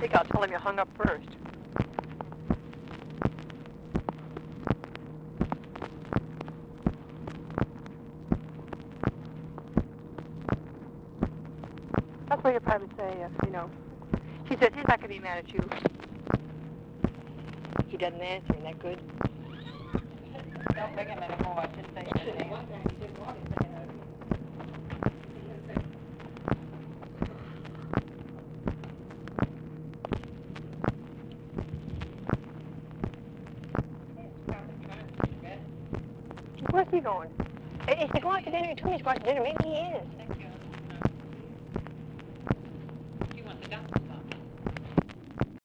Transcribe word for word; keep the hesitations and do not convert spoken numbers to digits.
week, I'll tell him you hung up first. That's what you'll probably say, uh, you know. She says he's not going to be mad at you. He doesn't answer. Isn't that good? Don't make him anymore. Just say anything. Where's he going? Is he going out to dinner? He told me he's going out to dinner. Maybe he is.